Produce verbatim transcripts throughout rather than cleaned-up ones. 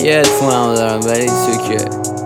یه هدفونمو دارم ولی تو که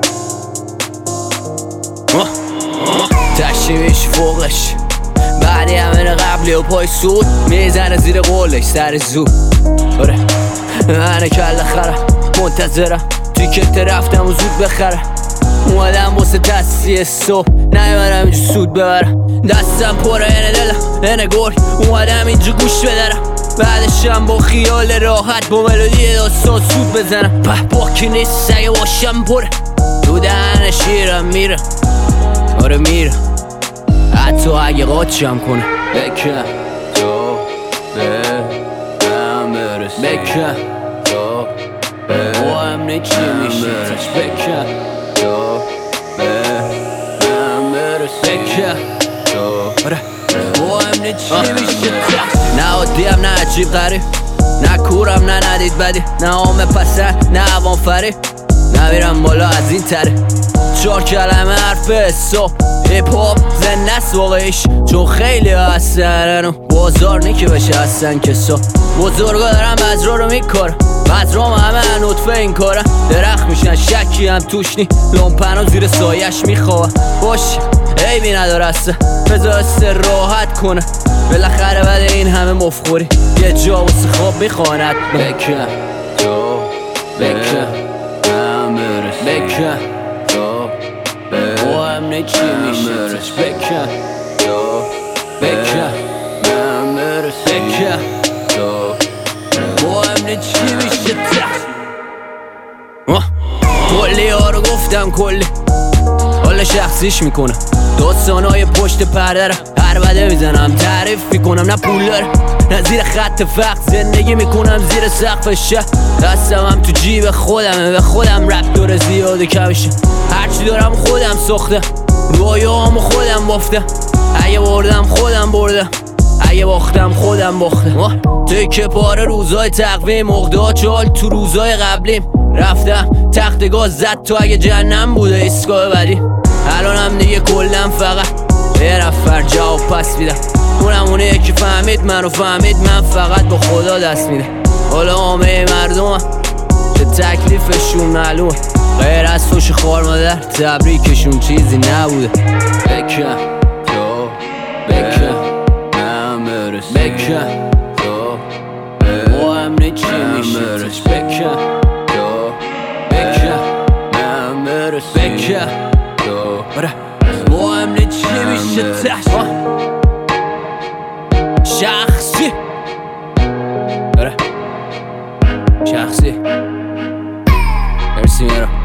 تشریمش فوقش بعدی همه قبلی و پای سود میزنه زیر قولش سر زود. آره من کل خرم منتظرم تیکت رفتم و زود بخرم. اومدم واسه تصیه صبح نیومدم اینجا سود ببرم. دستم پره اینه دلم اینه گل اومدم اینجا گوش بدرم. بعدشم با خیال راحت با ملودی داستان سود بزنم. په باکی نیست اگه باشم پره تو دهن شیرم میرم. آره میرم حتی اگه قاچم کنه. بکن تو به من برسه بکن تو با هم نیچی میشه بکن تو به من برسه بکن تو با هم نیچی میشه. نه عادیم نه عجیب غریب نه کورم نه ندید بدی نه آمه پسند نه عوام فریب نمیرم بالا از این تره چار کلمه حرف حساب هیپ هاپ زنده است واقعیش چون خیلی هستن و بازار نیکه بشه هستن کسا بزرگا دارم بزرا رو میکارم بزرام همه نطفه این کارم درخت میشن شکی هم توش نی لامپنو زیر سایش میخواه باش عیبی نداره اصلا بذار راحت کنه بالاخره بعد این همه مفخوری یه جا واسه خواب میخواند. بکن تو بکن من برس بکن تو با هم نیچی میشه بکن تو بکن من برس بکن تو با هم نیچی میشه. کلی ها رو گفتم کلی حال شخصیش میکنم داستانهای پشت پرده را هر بده میزنم تعریف میکنم نه پول داره نه زیر خط فقر زندگی میکنم زیر سقف شهر. دستم هم تو جیب خودمه به خودم رب داره زیاده کمشه هرچی دارم خودم ساخته رویامو خودم بافتم اگه بردم خودم بردم اگه باختم خودم باختم. تکه پاره روزای تقویم مقدار چال تو روزای قبلیم رفتم تخت گاز زد تو اگه جهنم بوده ایستگاه بعدی الانم دیگه کلم فقط یه نفر جواب پس میدم اونم اونه یکی فهمید منو فهمید من فقط با خدا دست میده. حالا عامه مردمم که تکلیفشون معلومه غیر از فوش خوار مادر تبریکشون چیزی نبوده. بکن تو بکن من برس بکن تو با هم نیچی میشه بکن تو بکن من برس بکن تو با هم نیچی میشه شخصی شخصی مرسی میرم.